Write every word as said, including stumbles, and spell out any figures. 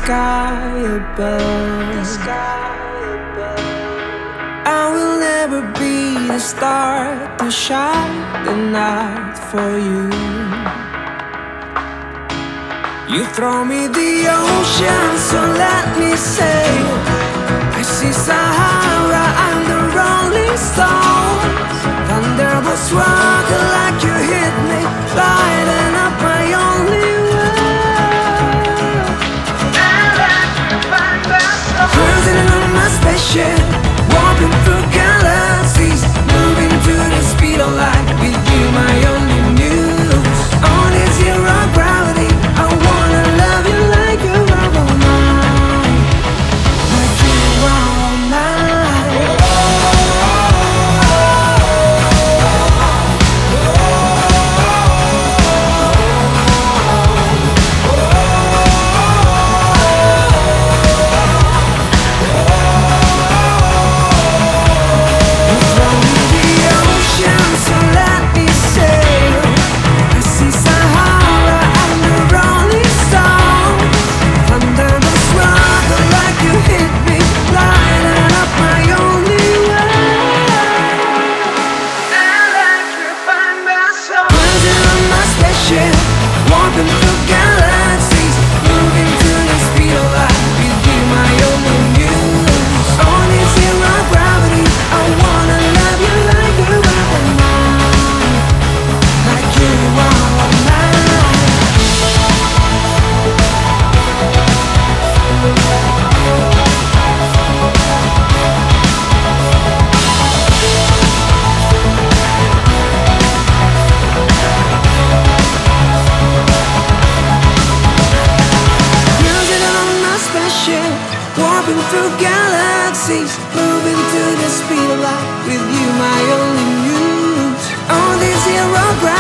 sky above. I will never be the star to shine the night for you. You throw me the ocean, so let me sail. I see Sahara and the Rolling Stones. Thunderbolts rock like you hit me, lighting up my only world. Cruising on my spaceship, walking through galaxies, moving to the speed of light. With you, my only muse. On a zero gravity, I wanna love you like you are all mine, like you are all mine. Walking through galaxies, moving to the speed of light. With you, my only muse. On a zero gravity, I wanna love you like you are all mine, like you are all mine. Warping through galaxies, moving to the speed of light. With you, my only muse. On this zero gravity,